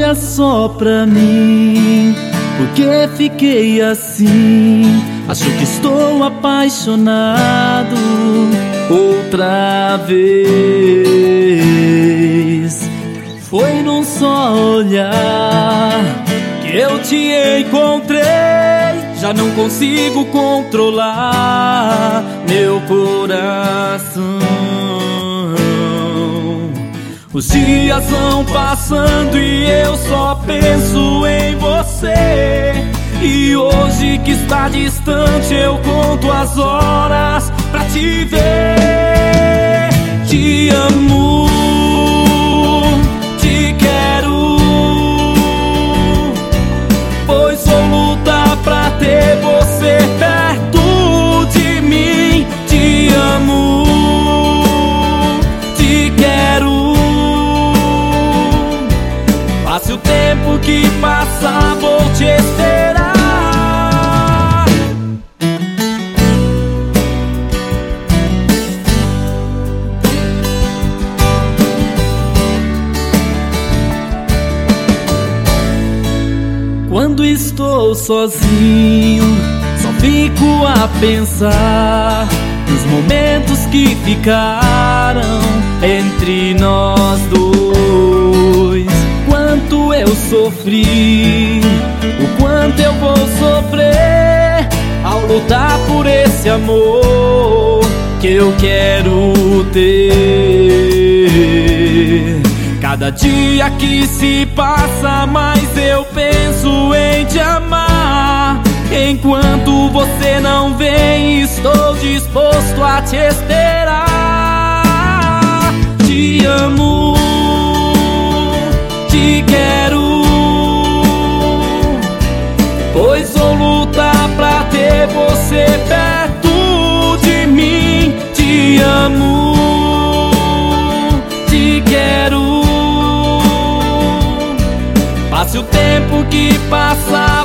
Olha só pra mim, porque fiquei assim? Acho que estou apaixonado outra vez. Foi num só olhar que eu te encontrei. Já não consigo controlar meu coração. Os dias vão passando e eu só penso em você. E hoje que está distante eu conto as horas pra te ver. Te amo, te quero, pois vou lutar pra ter você perto de mim. Te amo, te quero. Passe o tempo que passar, vou te esperar. Quando estou sozinho, só fico a pensar nos momentos que ficaram entre nós dois. Quanto eu sofri, o quanto eu vou sofrer ao lutar por esse amor que eu quero ter. Cada dia que se passa, mais eu penso em te amar. Enquanto você não vem, estou disposto a te esperar. Te amo, te quero, pois vou lutar pra ter você perto de mim. Te amo, te quero. Passe o tempo que passar,